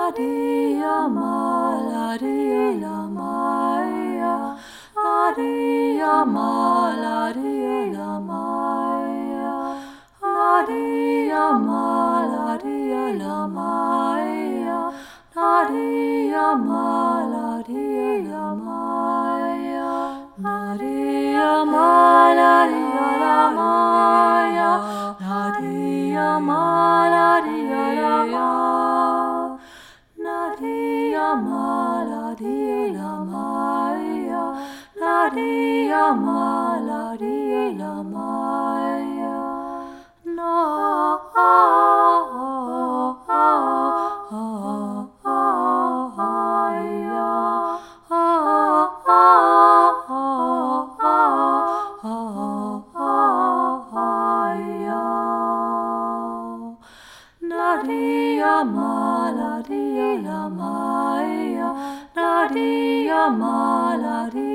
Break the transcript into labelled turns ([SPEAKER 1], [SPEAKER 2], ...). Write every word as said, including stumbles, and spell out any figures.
[SPEAKER 1] Nadia Malaria la Maya, Nadia Malaria la Maya, Nadia Malaria la Maya, Nadia Malaria la Maya, Nadia Malaria la Maya, Nadia Malaria la Maya, Nadia Malaria la Maya, Nadia Malaria la Maya, na Nadia Malaria la Maya, Nadia Malaria.